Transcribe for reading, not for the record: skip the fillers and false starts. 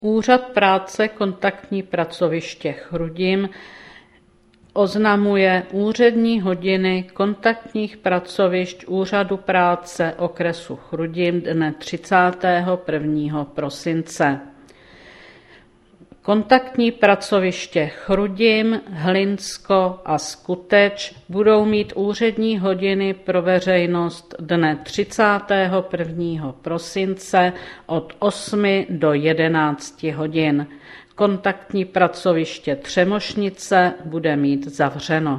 Úřad práce kontaktní pracoviště Chrudim oznamuje úřední hodiny kontaktních pracovišť Úřadu práce okresu Chrudim dne 31. prosince. Kontaktní pracoviště Chrudim, Hlinsko a Skuteč budou mít úřední hodiny pro veřejnost dne 31. prosince od 8 do 11 hodin. Kontaktní pracoviště Třemošnice bude mít zavřeno.